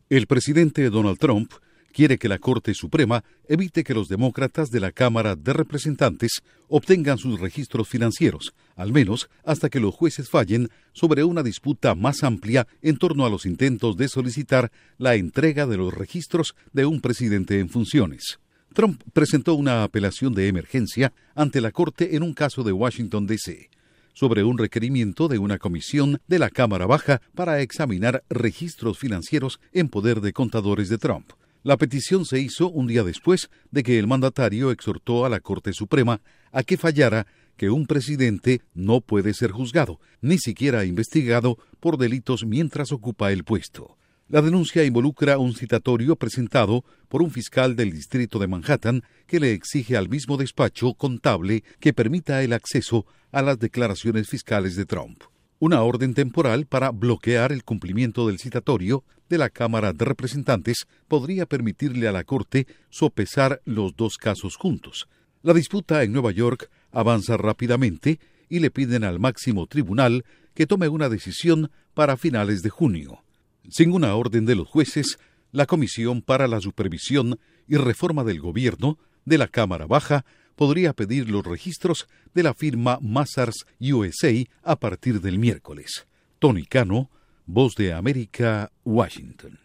El presidente Donald Trump quiere que la Corte Suprema evite que los demócratas de la Cámara de Representantes obtengan sus registros financieros, al menos hasta que los jueces fallen sobre una disputa más amplia en torno a los intentos de solicitar la entrega de los registros de un presidente en funciones. Trump presentó una apelación de emergencia ante la Corte en un caso de Washington, D.C., sobre un requerimiento de una comisión de la Cámara Baja para examinar registros financieros en poder de contadores de Trump. La petición se hizo un día después de que el mandatario exhortó a la Corte Suprema a que fallara que un presidente no puede ser juzgado, ni siquiera investigado por delitos mientras ocupa el puesto. La denuncia involucra un citatorio presentado por un fiscal del distrito de Manhattan que le exige al mismo despacho contable que permita el acceso a las declaraciones fiscales de Trump. Una orden temporal para bloquear el cumplimiento del citatorio de la Cámara de Representantes podría permitirle a la Corte sopesar los dos casos juntos. La disputa en Nueva York avanza rápidamente y le piden al máximo tribunal que tome una decisión para finales de junio. Sin una orden de los jueces, la Comisión para la Supervisión y Reforma del Gobierno de la Cámara Baja podría pedir los registros de la firma Mazars USA a partir del miércoles. Tony Cano, Voz de América, Washington.